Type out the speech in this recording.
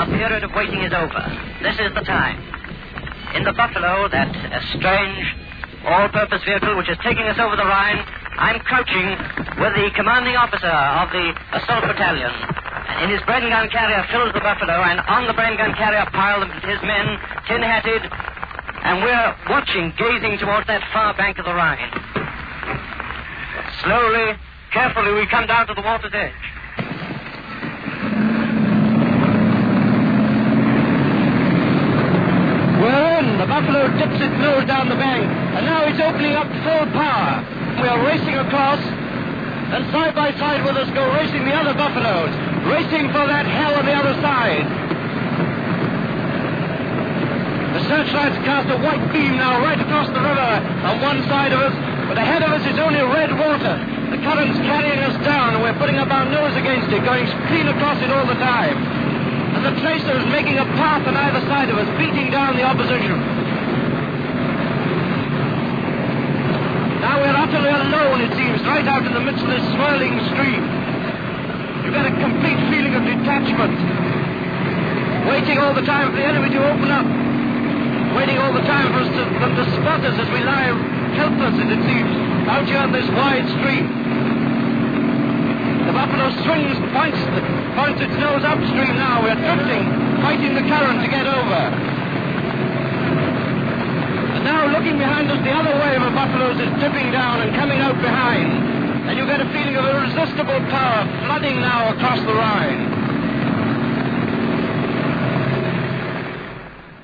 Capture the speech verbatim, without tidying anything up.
our period of waiting is over. This is the time. In the Buffalo, that uh, strange, all-purpose vehicle which is taking us over the Rhine, I'm crouching with the commanding officer of the assault battalion. In his brain gun carrier fills the Buffalo, and on the brain gun carrier pile his men, tin-hatted, and we're watching, gazing towards that far bank of the Rhine. Slowly, carefully, we come down to the water's edge. We're in. The Buffalo dips its nose down the bank, and now it's opening up full power. We are racing across, and side by side with us go racing the other Buffaloes, racing for that hell on the other side. The searchlights cast a white beam now right across the river on one side of us, but ahead of us is only red water. The current's carrying us down, and we're putting up our nose against it, going clean across it all the time. And the tracer is making a path on either side of us, beating down the opposition. Now we're utterly alone, it seems, right out in the midst of this swirling stream. You get a complete feeling of detachment. Waiting all the time for the enemy to open up. Waiting all the time for us to, them to spot us as we lie helpless, as it seems, out here on this wide stream. The Buffalo swings, points, points its nose upstream now. We're drifting, fighting the current to get over. And now, looking behind us, the other wave of Buffaloes is dipping down and coming out behind. And you get a feeling of irresistible power flooding now across the Rhine.